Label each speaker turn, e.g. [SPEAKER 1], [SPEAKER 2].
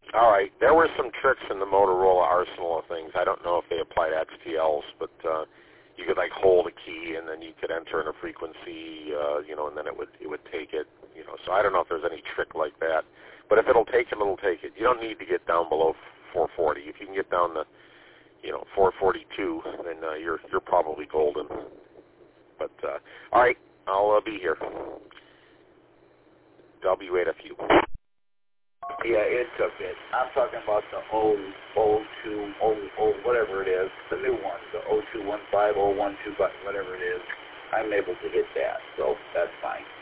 [SPEAKER 1] All right. There were some tricks in the Motorola arsenal of things. I don't know if they apply to XTLs, but you could like hold a key and then you could enter in a frequency, and then it would take it. So I don't know if there's any trick like that. But if it'll take it, it'll take it. You don't need to get down below 440. If you can get down to 442, then you're probably golden. But all right, I'll be here. W8FU.
[SPEAKER 2] Yeah, it took it. I'm talking about the 002, whatever it is, the new one, the 0215, 012, whatever it is. I'm able to hit that, so that's fine.